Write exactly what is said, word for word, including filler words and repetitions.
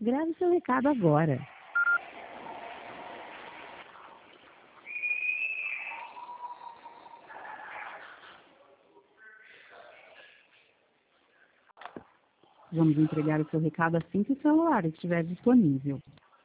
Grave seu recado agora. Vamos entregar o seu recado assim que o celular estiver disponível.